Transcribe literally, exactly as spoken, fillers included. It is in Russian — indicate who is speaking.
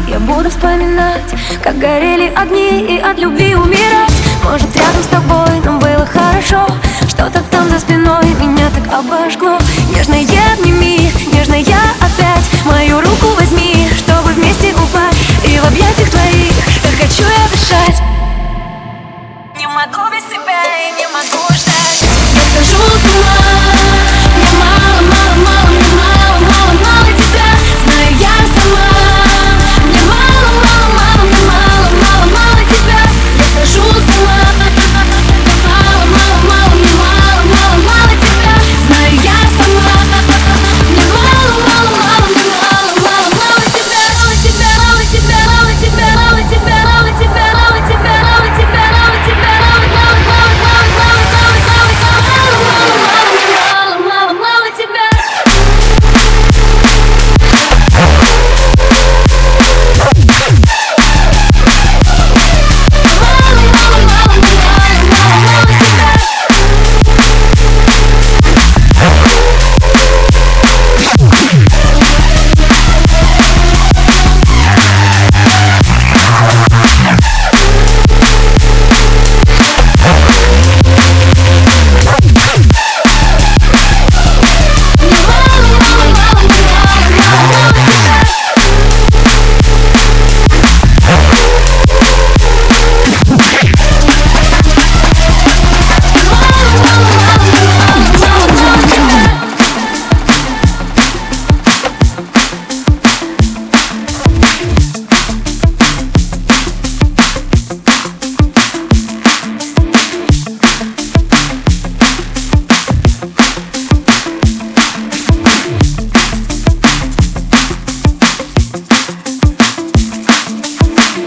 Speaker 1: Я буду вспоминать, как горели огни, и от любви умирать. Может, рядом с тобой нам было хорошо, что-то там за спиной меня так обожгло. Нежная обними, нежная опять мою руку возьми, чтобы вместе упасть. И в объятиях твоих так хочу я дышать. Не могу